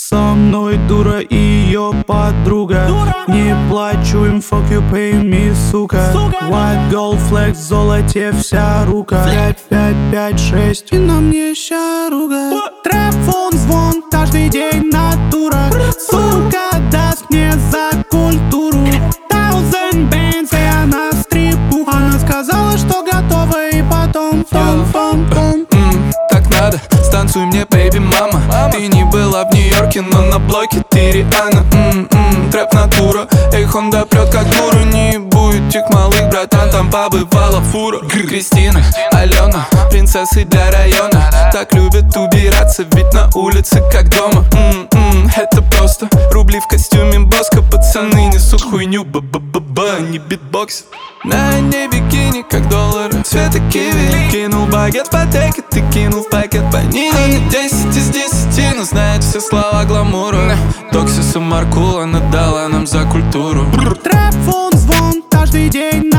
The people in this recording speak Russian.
Со мной дура и ее подруга. Не плачу им, fuck you, pay me, сука. White gold flex, в золоте вся рука. 5, 5, 5, 6, и на мне щаруга. Трэп-фон, звон, каждый день натура. Сука даст мне за культуру 1000 bands, и она стрипу. Она сказала, что готова, и потом том-том-том. Так надо, станцуй мне, baby мама. Ты не была в Нью-Йорке, но на блоке ты Риhanna. Трэп натура, эй, Хонда прет как дура. Не будет тех малых, братан, там побывала фура. Кристина, Алена, принцессы для района. Так любят убираться, ведь на улице как дома. Это просто рубли в костюме Боско. Пацаны несут хуйню, ба-ба-ба-ба, не битбокс. На ней бикини, как доллары, цвета киви. Кинул багет в патеке, ты кинул в пакет панини. 10 из 10, но знает все слова гламура. Токсиса Маркула надала нам за культуру. Трэп-фон, звон, каждый день